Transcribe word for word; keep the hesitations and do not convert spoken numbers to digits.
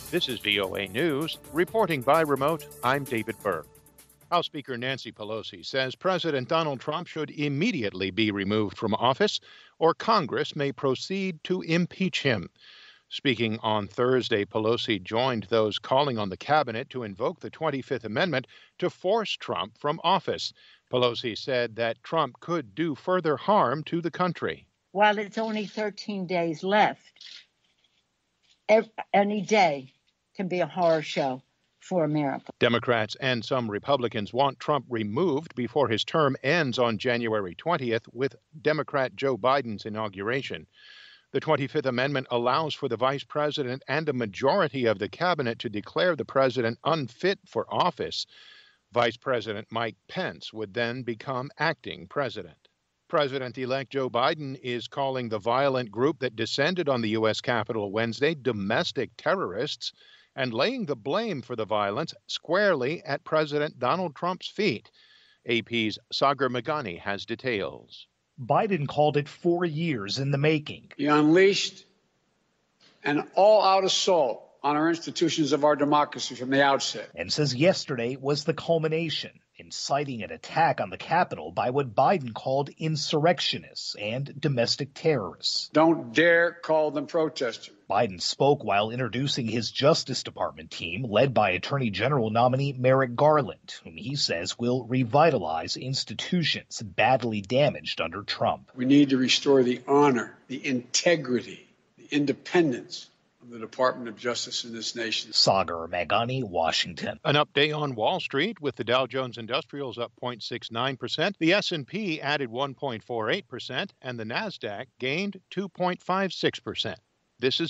This is V O A News. Reporting by remote, I'm David Burr. House Speaker Nancy Pelosi says President Donald Trump should immediately be removed from office, or Congress may proceed to impeach him. Speaking on Thursday, Pelosi joined those calling on the cabinet to invoke the twenty-fifth Amendment to force Trump from office. Pelosi said that Trump could do further harm to the country. While it's only thirteen days left, any day can be a horror show for America. Democrats and some Republicans want Trump removed before his term ends on January twentieth with Democrat Joe Biden's inauguration. The twenty-fifth Amendment allows for the vice president and a majority of the cabinet to declare the president unfit for office. Vice President Mike Pence would then become acting president. President-elect Joe Biden is calling the violent group that descended on the U S Capitol Wednesday domestic terrorists and laying the blame for the violence squarely at President Donald Trump's feet. A P's Sagar Meghani has details. Biden called it four years in the making. He unleashed an all-out assault on our institutions of our democracy from the outset. And says yesterday was the culmination, inciting an attack on the Capitol by what Biden called insurrectionists and domestic terrorists. Don't dare call them protesters. Biden spoke while introducing his Justice Department team, led by Attorney General nominee Merrick Garland, whom he says will revitalize institutions badly damaged under Trump. We need to restore the honor, the integrity, the independence of the Department of Justice in this nation. Sagar Meghani, Washington. An update on Wall Street with the Dow Jones Industrials up zero point six nine percent. The S and P added one point four eight percent and the Nasdaq gained two point five six percent. This is